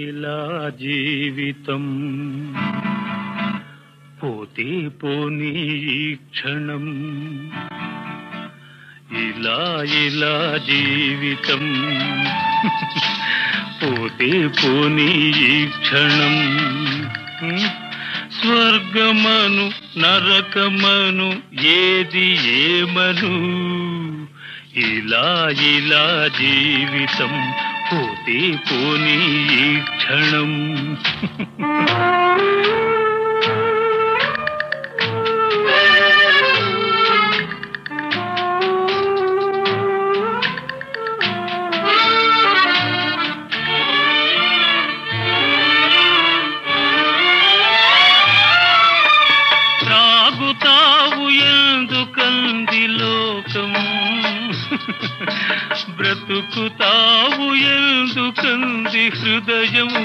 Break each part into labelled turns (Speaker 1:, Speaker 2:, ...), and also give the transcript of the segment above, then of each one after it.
Speaker 1: ఇలా జీవితం పోతే పోనీ ఈ క్షణం ఇలా జీవితం పోతే పోనీ ఈ క్షణం స్వర్గమను నరకమను ఏది ఏమను ఇలా జీవితం పోతే పోనీ ఈ క్షణం తాగుతావు ఎందుకంది లోకం బ్రతుకుతావు ఎందుకంది హృదయము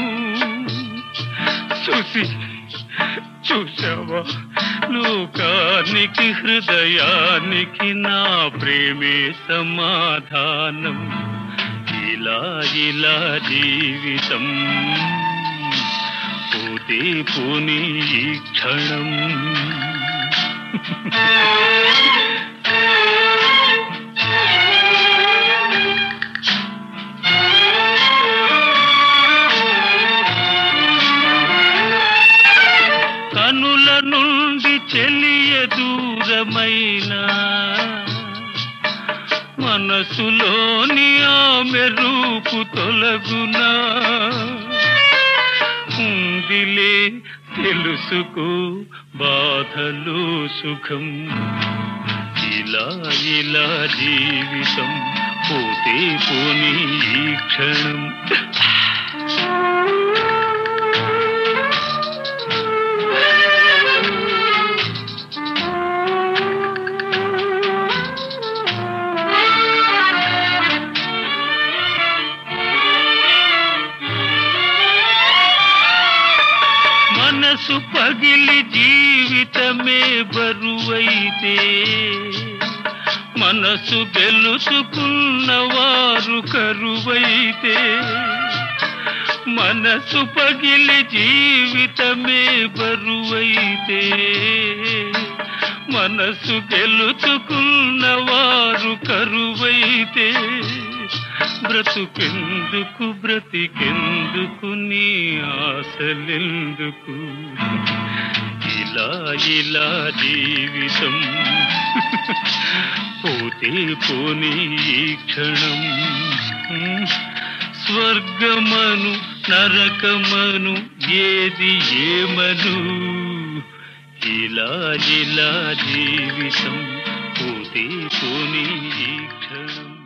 Speaker 1: చూసావా లోకానికి హృదయానికి నా ప్రేమే సమాధానం ఇలా జీవితం పోతే పోనీ ఈ క్షణం కనుల నుండి చెలియ దూరమైన మనసులోని ఆమె రూపు తొలగునా ఉందిలే తెలుసుకో బాధలో సుఖం ఇలా జీవితం పోతే పోనీ ఈ క్షణం మనసు పగిలి జీవితమే బరువైతే మనసు గెలుచుకున్నవారు కరువైతే మనసు పగిలి జీవితమే బరువైతే మనసు గెలుచుకున్నవారు కరువైతే బ్రతికెందుకు నీ ఆశలెందుకు ఇలా జీవితం పోతే పోనీ ఈ క్షణం స్వర్గమను నరకమను ఏది ఏమను ఇలా జీవితం పోతే పోనీ ఈ క్షణం